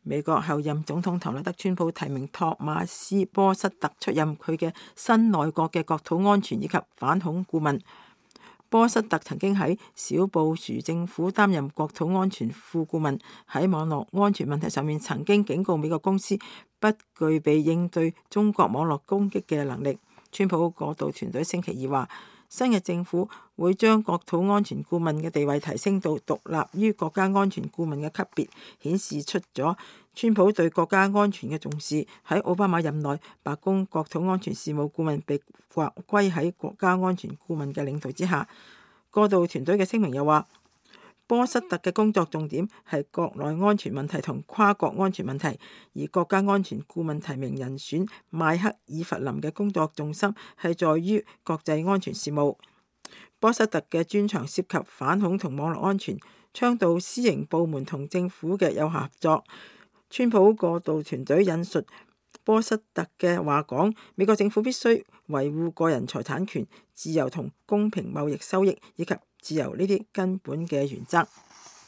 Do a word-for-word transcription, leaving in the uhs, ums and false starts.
美國後任總統唐納德·川普提名托馬斯·波塞特出任佢嘅新內閣嘅國土安全以及反恐顧問。波塞特曾經喺小布殊政府擔任國土安全副顧問，喺網絡安全問題上面曾經警告美國公司不具備應對中國網絡攻擊嘅能力。川普過渡團隊星期二話，新嘅政府會將國土安全顧問嘅地位提升到獨立於國家安全顧問嘅級別，顯示出咗川普對國家安全嘅重視。喺奧巴馬任內，白宮國土安全事務顧問被劃歸喺國家安全顧問嘅領導之下。過渡團隊嘅聲明又話，波塞特嘅工作重點係國內安全問題同跨國安全問題，而國家安全顧問提名人選邁克爾弗林嘅工作重心係在於國際安全事務。波塞特嘅專長涉及反恐同網絡安全，倡導私營部門同政府嘅有效合作。川普過渡團隊引述波塞特嘅話講，美國政府必須維護個人財產權、自由同公平貿易收益以及自由呢啲根本嘅原則。